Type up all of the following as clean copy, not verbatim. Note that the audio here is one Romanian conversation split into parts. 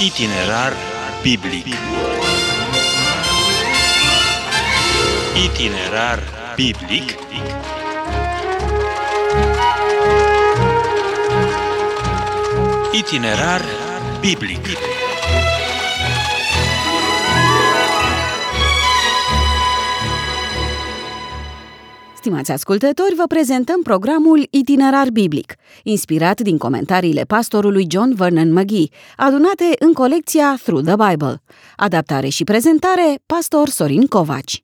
Itinerar biblic. Itinerar biblic. Itinerar biblic. Stimați ascultători, vă prezentăm programul Itinerar biblic, inspirat din comentariile pastorului John Vernon McGee, adunate în colecția Through the Bible. Adaptare și prezentare, pastor Sorin Covaci.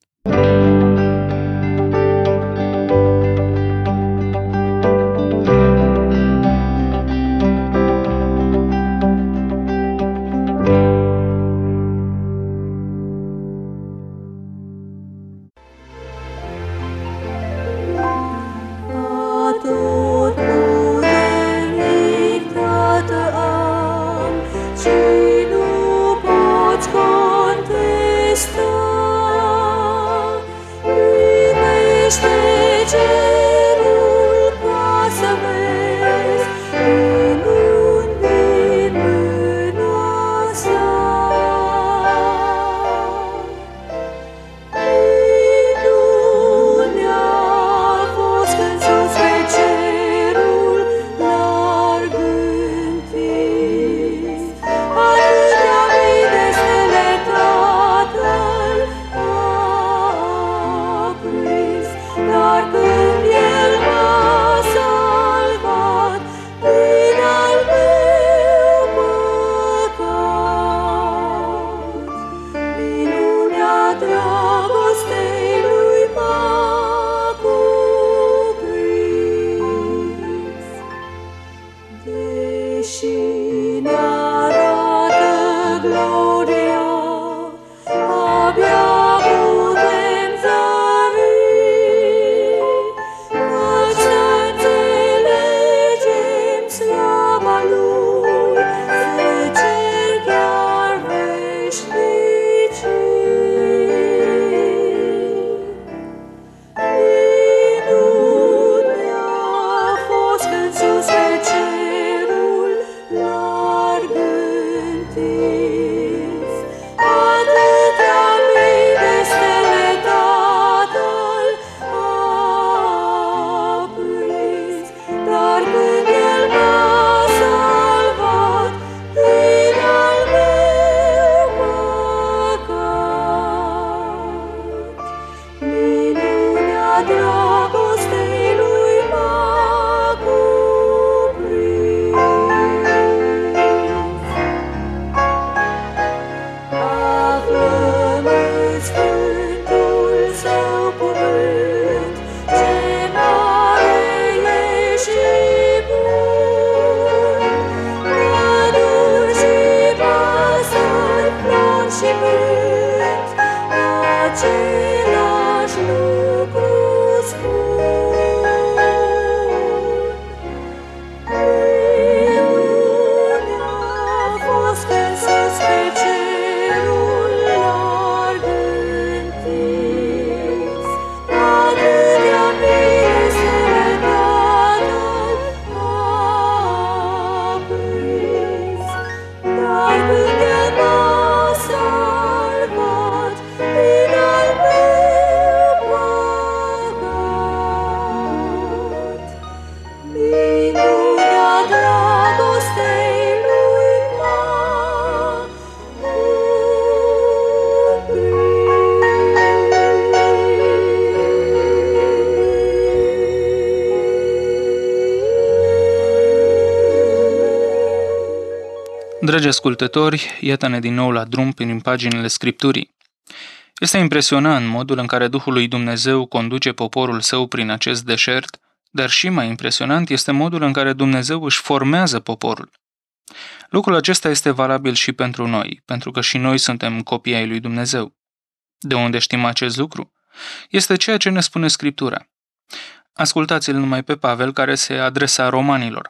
Dragi ascultători, iată-ne din nou la drum prin paginile Scripturii. Este impresionant modul în care Duhul lui Dumnezeu conduce poporul său prin acest deșert, dar și mai impresionant este modul în care Dumnezeu își formează poporul. Lucrul acesta este valabil și pentru noi, pentru că și noi suntem copii ai lui Dumnezeu. De unde știm acest lucru? Este ceea ce ne spune Scriptura. Ascultați-l numai pe Pavel, care se adresa romanilor.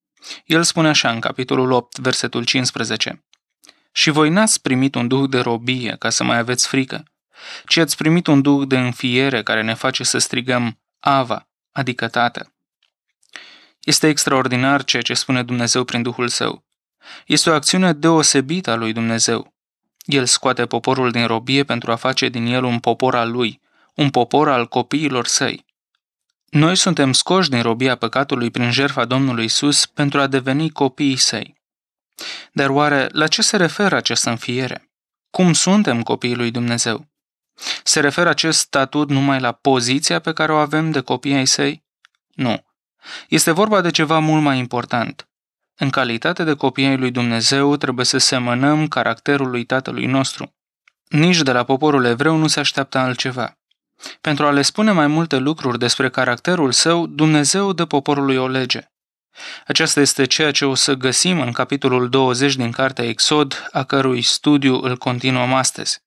El spune așa în capitolul 8, versetul 15. Și voi n-ați primit un duh de robie ca să mai aveți frică, ci ați primit un duh de înfiere care ne face să strigăm Ava, adică Tată. Este extraordinar ceea ce spune Dumnezeu prin Duhul Său. Este o acțiune deosebită a lui Dumnezeu. El scoate poporul din robie pentru a face din el un popor al lui, un popor al copiilor săi. Noi suntem scoși din robia păcatului prin jertfa Domnului Isus pentru a deveni copiii săi. Dar oare la ce se referă această înfiere? Cum suntem copiii lui Dumnezeu? Se referă acest statut numai la poziția pe care o avem de copii ai săi? Nu. Este vorba de ceva mult mai important. În calitate de copii ai lui Dumnezeu trebuie să semănăm caracterul lui Tatălui nostru. Nici de la poporul evreu nu se așteaptă altceva. Pentru a le spune mai multe lucruri despre caracterul său, Dumnezeu dă poporului o lege. Aceasta este ceea ce o să găsim în capitolul 20 din cartea Exod, a cărui studiu îl continuăm astăzi.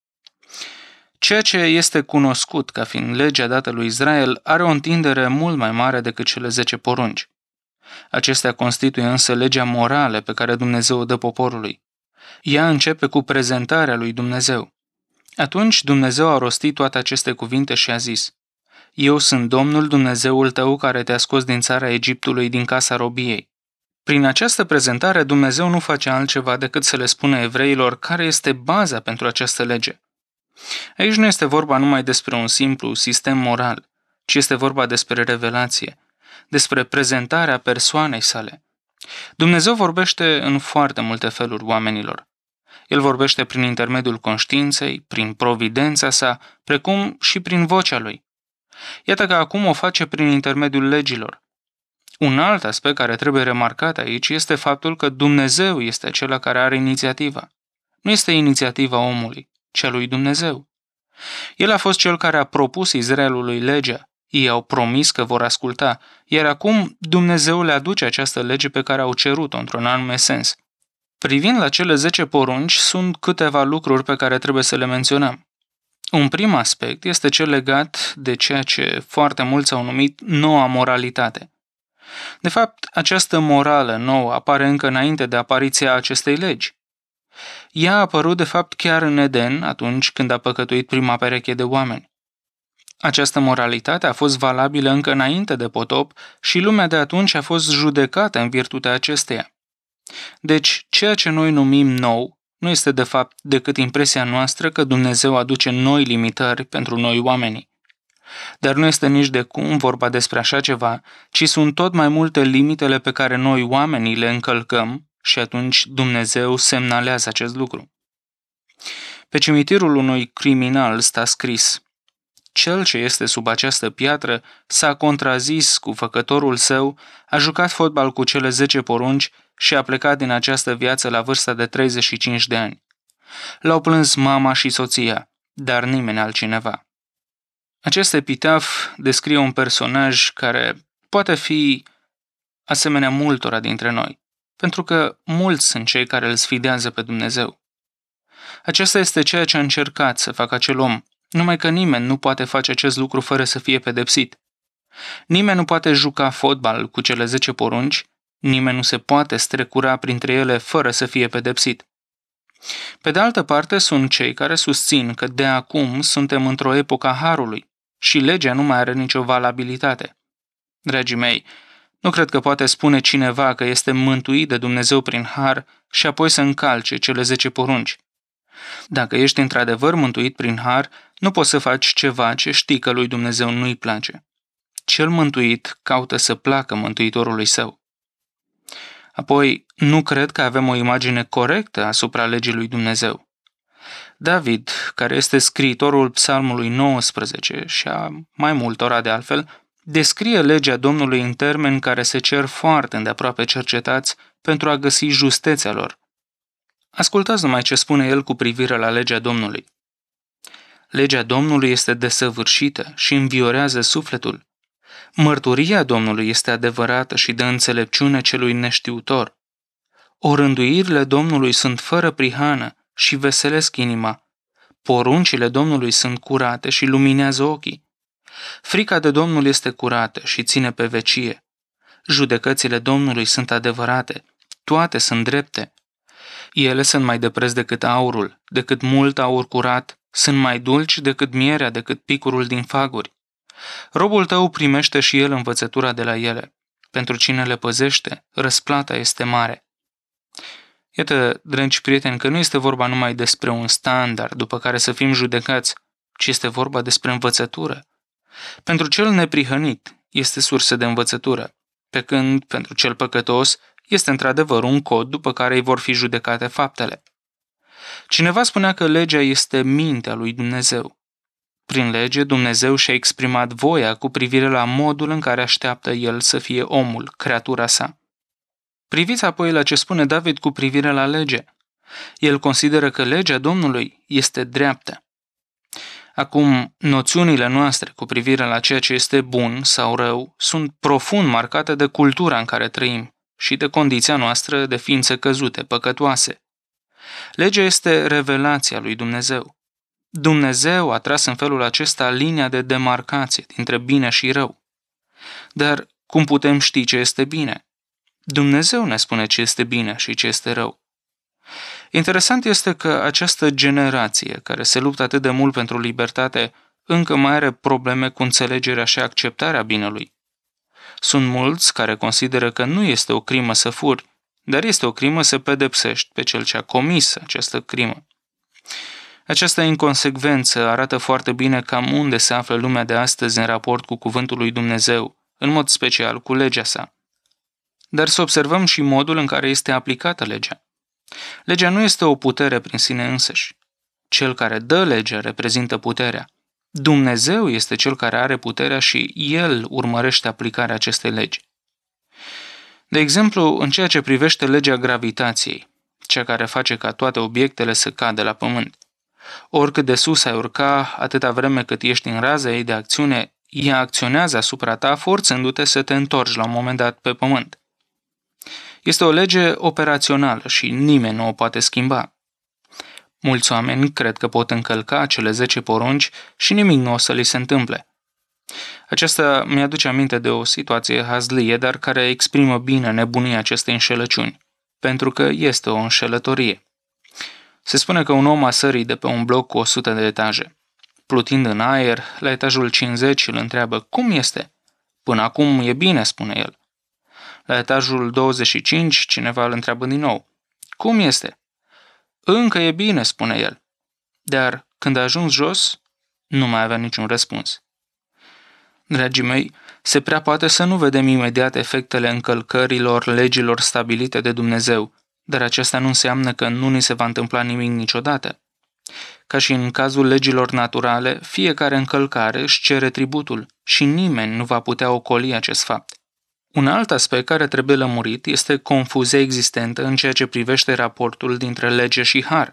Ceea ce este cunoscut ca fiind legea dată lui Israel are o întindere mult mai mare decât cele 10 porunci. Acestea constituie însă legea morală pe care Dumnezeu o dă poporului. Ea începe cu prezentarea lui Dumnezeu. Atunci Dumnezeu a rostit toate aceste cuvinte și a zis: Eu sunt Domnul Dumnezeul tău care te-a scos din țara Egiptului, din casa robiei. Prin această prezentare Dumnezeu nu face altceva decât să le spună evreilor care este baza pentru această lege. Aici nu este vorba numai despre un simplu sistem moral, ci este vorba despre revelație, despre prezentarea persoanei sale. Dumnezeu vorbește în foarte multe feluri oamenilor. El vorbește prin intermediul conștiinței, prin providența sa, precum și prin vocea lui. Iată că acum o face prin intermediul legilor. Un alt aspect care trebuie remarcat aici este faptul că Dumnezeu este acela care are inițiativa. Nu este inițiativa omului, ci a lui Dumnezeu. El a fost cel care a propus Israelului legea. Ei au promis că vor asculta, iar acum Dumnezeu le aduce această lege pe care au cerut-o într-un anume sens. Privind la cele 10 porunci, sunt câteva lucruri pe care trebuie să le menționăm. Un prim aspect este cel legat de ceea ce foarte mulți au numit noua moralitate. De fapt, această morală nouă apare încă înainte de apariția acestei legi. Ea a apărut de fapt chiar în Eden, atunci când a păcătuit prima pereche de oameni. Această moralitate a fost valabilă încă înainte de potop și lumea de atunci a fost judecată în virtutea acesteia. Deci, ceea ce noi numim nou nu este de fapt decât impresia noastră că Dumnezeu aduce noi limitări pentru noi oamenii. Dar nu este nici de cum vorba despre așa ceva, ci sunt tot mai multe limitele pe care noi oamenii le încălcăm și atunci Dumnezeu semnalează acest lucru. Pe cimitirul unui criminal sta scris: Cel ce este sub această piatră s-a contrazis cu făcătorul său, a jucat fotbal cu cele 10 porunci și a plecat din această viață la vârsta de 35 de ani. L-au plâns mama și soția, dar nimeni altcineva. Acest epitaf descrie un personaj care poate fi asemenea multora dintre noi, pentru că mulți sunt cei care îl sfidează pe Dumnezeu. Acesta este ceea ce a încercat să facă acel om, numai că nimeni nu poate face acest lucru fără să fie pedepsit. Nimeni nu poate juca fotbal cu cele 10 porunci, nimeni nu se poate strecura printre ele fără să fie pedepsit. Pe de altă parte, sunt cei care susțin că de acum suntem într-o epocă a harului și legea nu mai are nicio valabilitate. Dragii mei, nu cred că poate spune cineva că este mântuit de Dumnezeu prin har și apoi să încalce cele 10 porunci. Dacă ești într-adevăr mântuit prin har, nu poți să faci ceva ce știi că lui Dumnezeu nu-i place. Cel mântuit caută să placă Mântuitorului său. Apoi, nu cred că avem o imagine corectă asupra legii lui Dumnezeu. David, care este scriitorul Psalmului 19 și a mai multora de altfel, descrie legea Domnului în termeni care se cer foarte îndeaproape cercetați pentru a găsi justețea lor. Ascultați numai ce spune el cu privire la legea Domnului. Legea Domnului este desăvârșită și înviorează sufletul. Mărturia Domnului este adevărată și de înțelepciune celui neștiutor. Orânduirile Domnului sunt fără prihană și veselesc inima. Poruncile Domnului sunt curate și luminează ochii. Frica de Domnul este curată și ține pe vecie. Judecățile Domnului sunt adevărate, toate sunt drepte. Ele sunt mai de preț decât aurul, decât mult aur curat, sunt mai dulci decât mierea, decât picurul din faguri. Robul tău primește și el învățătura de la ele. Pentru cine le păzește, răsplata este mare. Iată, dragi prieteni, că nu este vorba numai despre un standard după care să fim judecați, ci este vorba despre învățătură. Pentru cel neprihănit este sursă de învățătură, pe când pentru cel păcătos este într-adevăr un cod după care îi vor fi judecate faptele. Cineva spunea că legea este mintea lui Dumnezeu. Prin lege, Dumnezeu și-a exprimat voia cu privire la modul în care așteaptă El să fie omul, creatura sa. Priviți apoi la ce spune David cu privire la lege. El consideră că legea Domnului este dreaptă. Acum, noțiunile noastre cu privire la ceea ce este bun sau rău sunt profund marcate de cultura în care trăim și de condiția noastră de ființe căzute, păcătoase. Legea este revelația lui Dumnezeu. Dumnezeu a tras în felul acesta linia de demarcație dintre bine și rău. Dar cum putem ști ce este bine? Dumnezeu ne spune ce este bine și ce este rău. Interesant este că această generație, care se luptă atât de mult pentru libertate, încă mai are probleme cu înțelegerea și acceptarea binelui. Sunt mulți care consideră că nu este o crimă să furi, dar este o crimă să pedepsești pe cel ce a comis această crimă. Această inconsecvență arată foarte bine cam unde se află lumea de astăzi în raport cu cuvântul lui Dumnezeu, în mod special cu legea sa. Dar să observăm și modul în care este aplicată legea. Legea nu este o putere prin sine însăși. Cel care dă legea reprezintă puterea. Dumnezeu este cel care are puterea și El urmărește aplicarea acestei legi. De exemplu, în ceea ce privește legea gravitației, cea care face ca toate obiectele să cadă la pământ. Oricât de sus ai urca, atâta vreme cât ești în raza ei de acțiune, ea acționează asupra ta, forțându-te să te întorci la un moment dat pe pământ. Este o lege operațională și nimeni nu o poate schimba. Mulți oameni cred că pot încălca cele 10 porunci și nimic nu o să li se întâmple. Aceasta mi-aduce aminte de o situație hazlie, dar care exprimă bine nebunia acestei înșelăciuni, pentru că este o înșelătorie. Se spune că un om a sărit de pe un bloc cu 100 de etaje. Plutind în aer, la etajul 50 îl întreabă, cum este? Până acum e bine, spune el. La etajul 25, cineva îl întreabă din nou, cum este? Încă e bine, spune el. Dar când a ajuns jos, nu mai avea niciun răspuns. Dragii mei, se prea poate să nu vedem imediat efectele încălcărilor legilor stabilite de Dumnezeu, dar aceasta nu înseamnă că nu ni se va întâmpla nimic niciodată. Ca și în cazul legilor naturale, fiecare încălcare își cere tributul și nimeni nu va putea ocoli acest fapt. Un alt aspect care trebuie lămurit este confuzia existentă în ceea ce privește raportul dintre lege și har.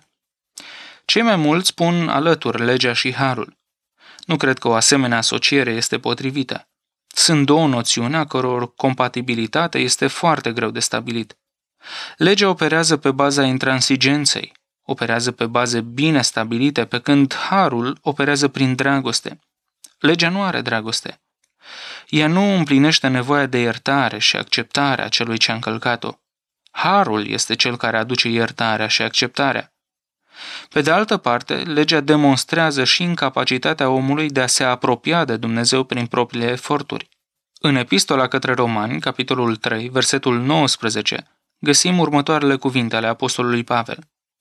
Cei mai mulți pun alături legea și harul. Nu cred că o asemenea asociere este potrivită. Sunt două noțiuni a căror compatibilitate este foarte greu de stabilit. Legea operează pe baza intransigenței, operează pe baze bine stabilite, pe când harul operează prin dragoste. Legea nu are dragoste. Ea nu împlinește nevoia de iertare și acceptarea celui ce a încălcat-o. Harul este cel care aduce iertarea și acceptarea. Pe de altă parte, legea demonstrează și incapacitatea omului de a se apropia de Dumnezeu prin propriile eforturi. În Epistola către Romani, capitolul 3, versetul 19, găsim următoarele cuvinte ale apostolului Pavel.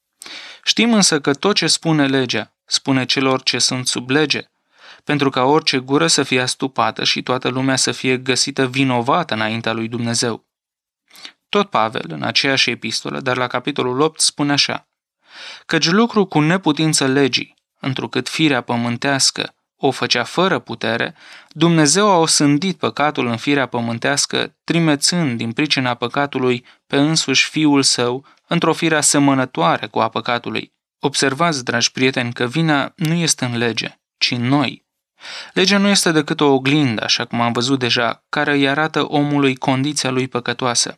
Știm însă că tot ce spune legea, spune celor ce sunt sub lege, pentru ca orice gură să fie astupată și toată lumea să fie găsită vinovată înaintea lui Dumnezeu. Tot Pavel, în aceeași epistolă, dar la capitolul 8, spune așa, căci lucru cu neputință legii, întrucât firea pământească o făcea fără putere, Dumnezeu a osândit păcatul în firea pământească, trimețând din pricina păcatului pe însuși Fiul Său într-o fire asemănătoare cu a păcatului. Observați, dragi prieteni, că vina nu este în lege, ci în noi. Legea nu este decât o oglindă, așa cum am văzut deja, care îi arată omului condiția lui păcătoasă.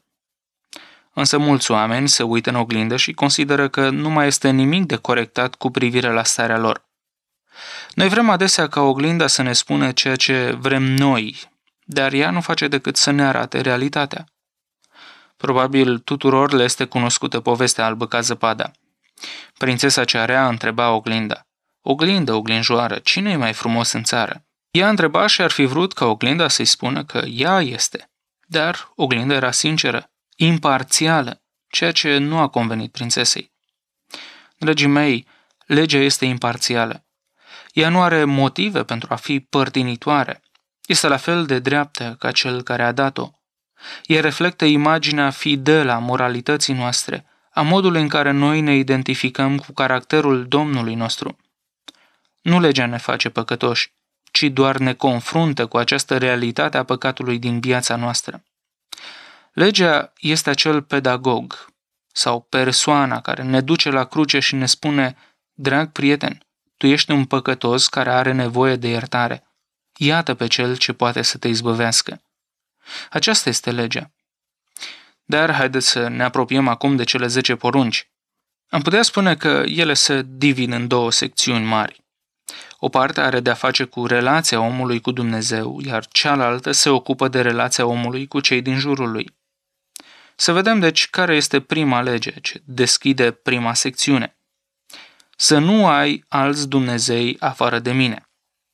Însă mulți oameni se uită în oglindă și consideră că nu mai este nimic de corectat cu privire la starea lor. Noi vrem adesea ca oglinda să ne spună ceea ce vrem noi, dar ea nu face decât să ne arate realitatea. Probabil tuturor le este cunoscută povestea albă ca zăpada. Prințesa cea rea întreba oglinda, oglindă, oglinjoară, cine e mai frumos în țară? Ea întreba și ar fi vrut ca oglinda să-i spună că ea este. Dar oglinda era sinceră, imparțială, ceea ce nu a convenit prințesei. Dragii mei, legea este imparțială. Ea nu are motive pentru a fi părtinitoare. Este la fel de dreaptă ca cel care a dat-o. Ea reflectă imaginea fidelă a moralității noastre, a modului în care noi ne identificăm cu caracterul Domnului nostru. Nu legea ne face păcătoși, ci doar ne confruntă cu această realitate a păcatului din viața noastră. Legea este acel pedagog sau persoana care ne duce la cruce și ne spune: drag prieten, tu ești un păcătos care are nevoie de iertare. Iată pe cel ce poate să te izbăvească. Aceasta este legea. Dar haideți să ne apropiem acum de cele 10 porunci. Am putea spune că ele se divin în 2 secțiuni mari. O parte are de-a face cu relația omului cu Dumnezeu, iar cealaltă se ocupă de relația omului cu cei din jurul lui. Să vedem deci care este prima lege ce deschide prima secțiune. Să nu ai alți Dumnezei afară de mine.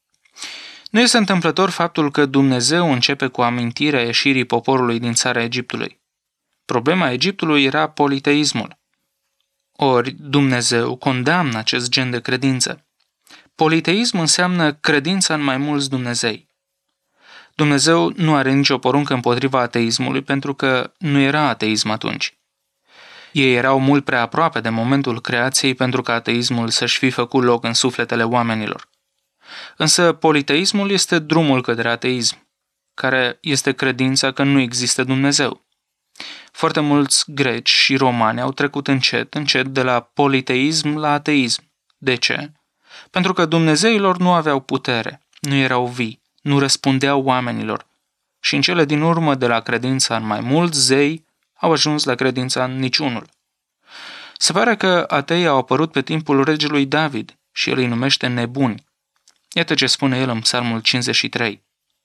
Nu este întâmplător faptul că Dumnezeu începe cu amintirea ieșirii poporului din țara Egiptului. Problema Egiptului era politeismul. Ori Dumnezeu condamnă acest gen de credință. Politeism înseamnă credința în mai mulți Dumnezei. Dumnezeu nu are nicio poruncă împotriva ateismului pentru că nu era ateism atunci. Ei erau mult prea aproape de momentul creației pentru ca ateismul să-și fi făcut loc în sufletele oamenilor. Însă politeismul este drumul către ateism, care este credința că nu există Dumnezeu. Foarte mulți greci și romani au trecut încet de la politeism la ateism. De ce? Pentru că dumnezeilor nu aveau putere, nu erau vii, nu răspundeau oamenilor și în cele din urmă de la credința în mai mulți zei au ajuns la credința în niciunul. Se pare că ateii au apărut pe timpul regelui David și el îi numește nebuni. Iată ce spune el în Psalmul 53.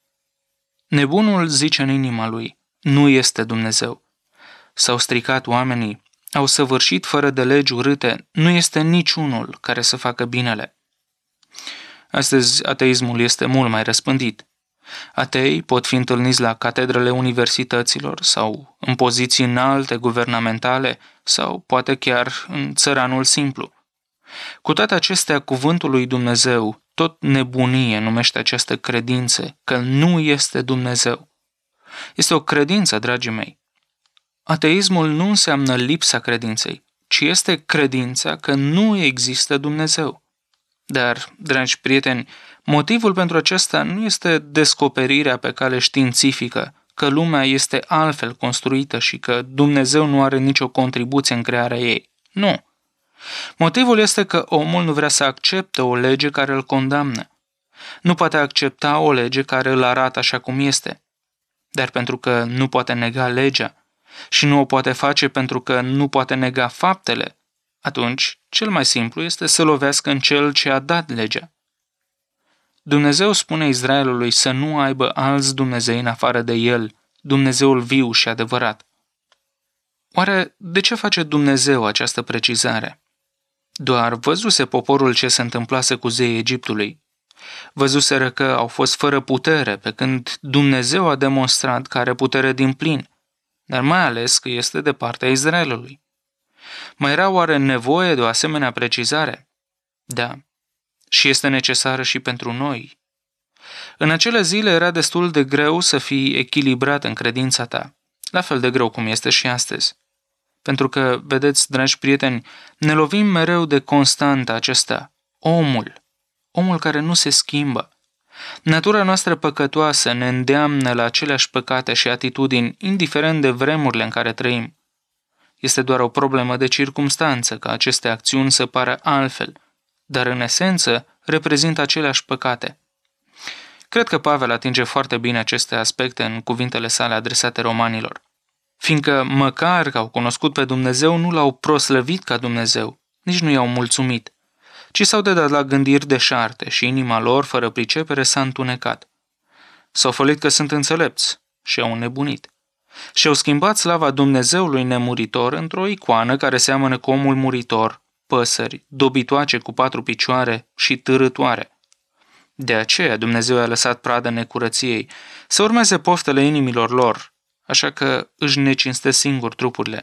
Nebunul zice în inima lui: nu este Dumnezeu. S-au stricat oamenii, au săvârșit fără de legi urâte, nu este niciunul care să facă binele. Astăzi ateismul este mult mai răspândit. Atei pot fi întâlniți la catedrele universităților sau în poziții înalte guvernamentale sau poate chiar în țăranul simplu. Cu toate acestea, cuvântul lui Dumnezeu, tot nebunie numește această credință că nu este Dumnezeu. Este o credință, dragii mei. Ateismul nu înseamnă lipsa credinței, ci este credința că nu există Dumnezeu. Dar, dragi prieteni, motivul pentru acesta nu este descoperirea pe cale științifică că lumea este altfel construită și că Dumnezeu nu are nicio contribuție în crearea ei. Nu. Motivul este că omul nu vrea să accepte o lege care îl condamnă. Nu poate accepta o lege care îl arată așa cum este. Dar pentru că nu poate nega legea și nu o poate face pentru că nu poate nega faptele, atunci cel mai simplu este să lovească în cel ce a dat legea. Dumnezeu spune Israelului să nu aibă alți Dumnezei în afară de El, Dumnezeul viu și adevărat. Oare de ce face Dumnezeu această precizare? Doar văzuse poporul ce se întâmplase cu zeii Egiptului. Văzuseră că au fost fără putere, pe când Dumnezeu a demonstrat că are putere dinplin, dar mai ales că este de partea Israelului. Mai era oare nevoie de o asemenea precizare? Da. Și este necesară și pentru noi. În acele zile era destul de greu să fii echilibrat în credința ta, la fel de greu cum este și astăzi. Pentru că, vedeți, dragi prieteni, ne lovim mereu de constanta acesta, omul care nu se schimbă. Natura noastră păcătoasă ne îndeamnă la aceleași păcate și atitudini, indiferent de vremurile în care trăim. Este doar o problemă de circumstanță ca aceste acțiuni să pară altfel, dar în esență reprezintă aceleași păcate. Cred că Pavel atinge foarte bine aceste aspecte în cuvintele sale adresate romanilor. Fiindcă măcar că au cunoscut pe Dumnezeu, nu l-au proslăvit ca Dumnezeu, nici nu i-au mulțumit, ci s-au dedat la gândiri deșarte și inima lor, fără pricepere, s-a întunecat. S-au fălit că sunt înțelepți și au înnebunit. Și-au schimbat slava Dumnezeului nemuritor într-o icoană care seamănă cu omul muritor, păsări, dobitoace cu 4 picioare și târâtoare. De aceea Dumnezeu a lăsat pradă necurăției să urmeze poftele inimilor lor, așa că își necinste singur trupurile.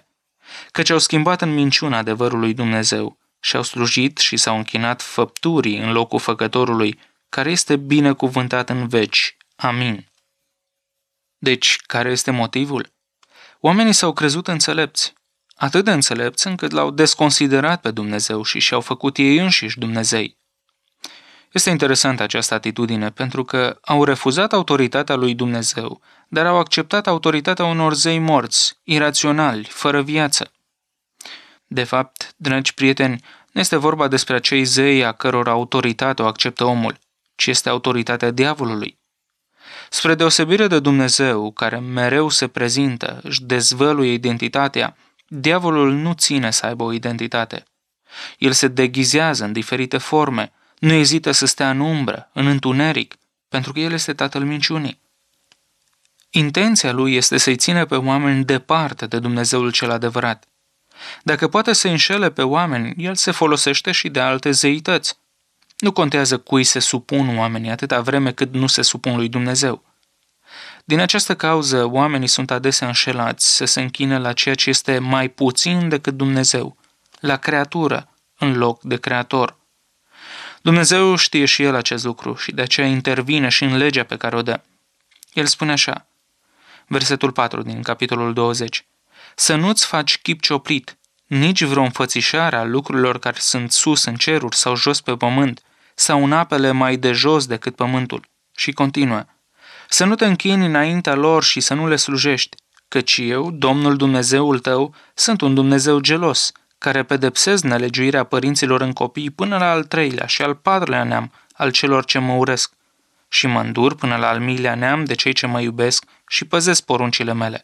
căci au schimbat în minciună adevărul lui Dumnezeu și au slujit și s-au închinat făpturii în locul Făcătorului, care este binecuvântat în veci. Amin. Deci, care este motivul? Oamenii s-au crezut înțelepți, atât de înțelepți încât l-au desconsiderat pe Dumnezeu și și-au făcut ei înșiși Dumnezei. Este interesantă această atitudine pentru că au refuzat autoritatea lui Dumnezeu, dar au acceptat autoritatea unor zei morți, iraționali, fără viață. De fapt, dragi prieteni, nu este vorba despre acei zei a căror autoritate o acceptă omul, ci este autoritatea diavolului. Spre deosebire de Dumnezeu, care mereu se prezintă, își dezvăluie identitatea, diavolul nu ține să aibă o identitate. El se deghizează în diferite forme, nu ezită să stea în umbră, în întuneric, pentru că el este tatăl minciunii. Intenția lui este să-i ține pe oameni departe de Dumnezeul cel adevărat. Dacă poate să înșele pe oameni, el se folosește și de alte zeități. Nu contează cui se supun oamenii atâta vreme cât nu se supun lui Dumnezeu. Din această cauză, oamenii sunt adesea înșelați să se închine la ceea ce este mai puțin decât Dumnezeu, la creatură, în loc de creator. Dumnezeu știe și El acest lucru și de aceea intervine și în legea pe care o dă. El spune așa, versetul 4 din capitolul 20, să nu-ți faci chip cioplit, nici vreo înfățișare a lucrurilor care sunt sus în ceruri sau jos pe pământ, sau în apele mai de jos decât pământul. Și continuă, să nu te închini înaintea lor și să nu le slujești, căci eu, Domnul Dumnezeul tău, sunt un Dumnezeu gelos, care pedepsesc nelegiuirea părinților în copii până la al 3-lea și al 4-lea neam al celor ce mă urăsc și mă îndur până la al 1000-lea neam de cei ce mă iubesc și păzesc poruncile mele.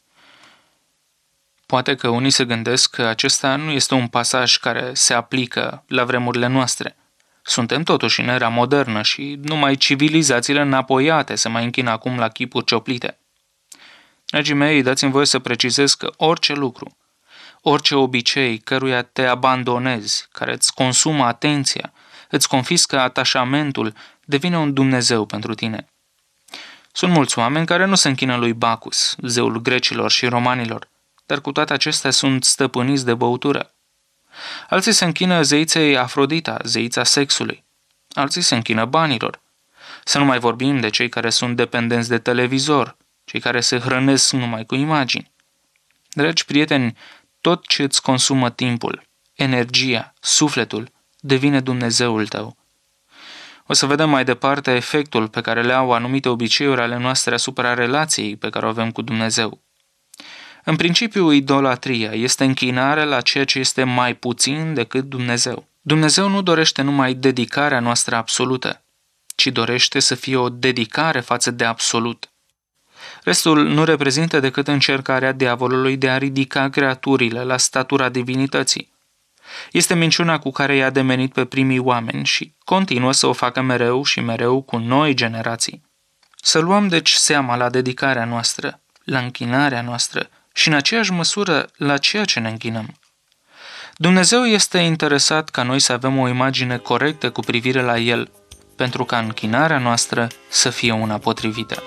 Poate că unii se gândesc că acesta nu este un pasaj care se aplică la vremurile noastre. Suntem totuși în era modernă și numai civilizațiile înapoiate se mai închină acum la chipuri cioplite. Dragii mei, dați-mi voie să precizez că orice lucru, orice obicei căruia te abandonezi, care îți consumă atenția, îți confiscă atașamentul, devine un Dumnezeu pentru tine. Sunt mulți oameni care nu se închină lui Bacchus, zeul grecilor și romanilor, dar cu toate acestea sunt stăpâniți de băutură. Alții se închină zeiței Afrodita, zeița sexului. Alții se închină banilor. Să nu mai vorbim de cei care sunt dependenți de televizor, cei care se hrănesc numai cu imagini. Dragi prieteni, tot ce îți consumă timpul, energia, sufletul, devine Dumnezeul tău. O să vedem mai departe efectul pe care le au anumite obiceiuri ale noastre asupra relației pe care o avem cu Dumnezeu. În principiu, idolatria este închinare la ceea ce este mai puțin decât Dumnezeu. Dumnezeu nu dorește numai dedicarea noastră absolută, ci dorește să fie o dedicare față de absolut. Restul nu reprezintă decât încercarea diavolului de a ridica creaturile la statura divinității. Este minciuna cu care i-a ademenit pe primii oameni și continuă să o facă mereu și mereu cu noi generații. Să luăm deci seama la dedicarea noastră, la închinarea noastră și în aceeași măsură la ceea ce ne închinăm. Dumnezeu este interesat ca noi să avem o imagine corectă cu privire la El, pentru ca închinarea noastră să fie una potrivită.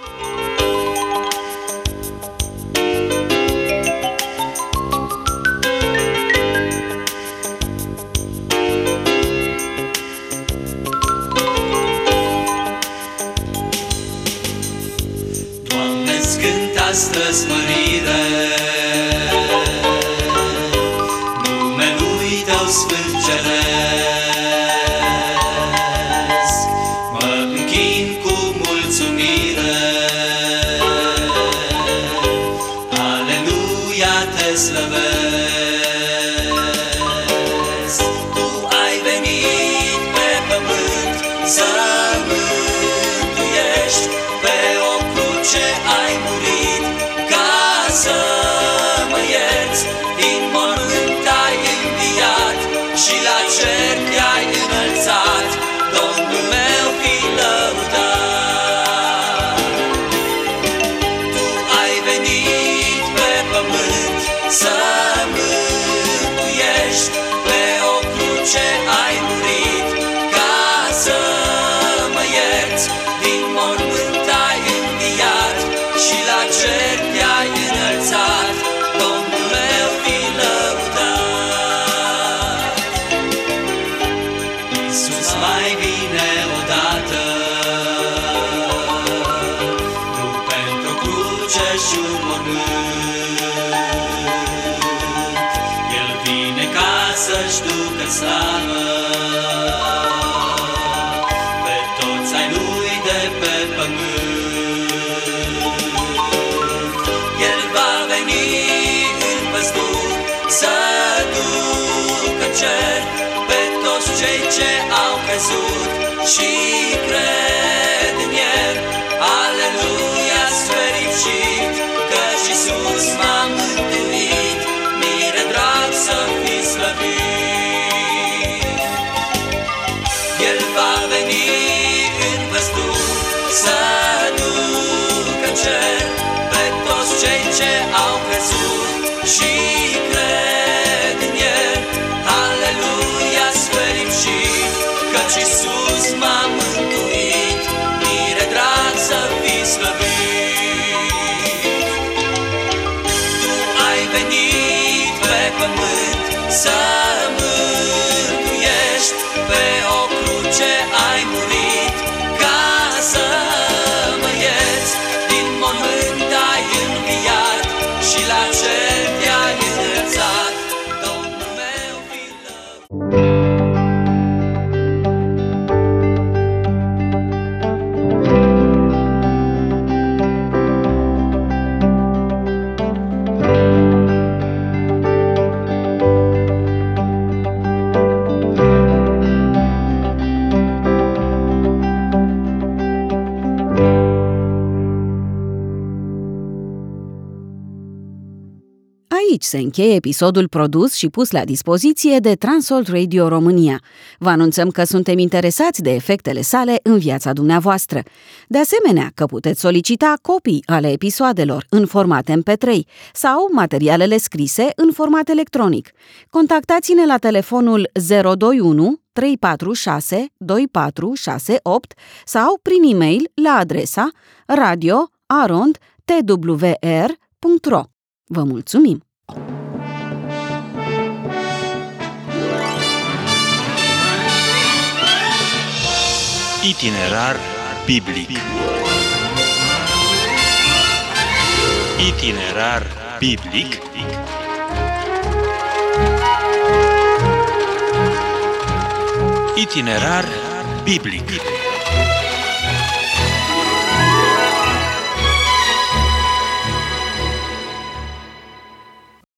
Doamne-ți cânt astăzi mărire, numelui Tău sfânt ceresc. Mă închin cu mulțumire, aleluia, Te slăvesc. Tu ai venit pe pământ să mântuiești, pe o cruce ai murit ca să mă ierți, din mormânt ai înviat și la cer te-ai înălțat, Domnul meu fi lăudat. Tu ai venit pe pământ să mântuiești, pe o cruce ai murit ca să mă ierți, din mormânt ai înviat și la cer te-ai înălțat, Domnul meu fi lăudat. și un mormânt. El vine ca să-și ducă slavă pe toți ai lui de pe pământ. El va veni în văzduh să ducă cer pe toți cei ce au crezut și cred în El. Aleluia-s fericit, căci Iisus m-a mântuit, mire drag să fii slăvit. El va veni în văzduh să ducă cer pe toți cei ce au crezut și cred în El. Aleluia-s fericit, căci Iisus m-a mântuit, mire drag să fii slăvit. Tu ai venit pe pământ să mântuiești, pe o cruce ai murit ca să mă ierți. Din mormânt ai înviat și la cer te-ai înălțat, Domnul meu fi lăudat. Aici se încheie episodul produs și pus la dispoziție de Transworld Radio România. Vă anunțăm că suntem interesați de efectele sale în viața dumneavoastră. De asemenea, că puteți solicita copii ale episoadelor în format MP3 sau materialele scrise în format electronic. Contactați-ne la telefonul 021 346 2468 sau prin e-mail la adresa radio@twr.ro. Vă mulțumim! Itinerar biblic. Itinerar biblic. Itinerar biblic.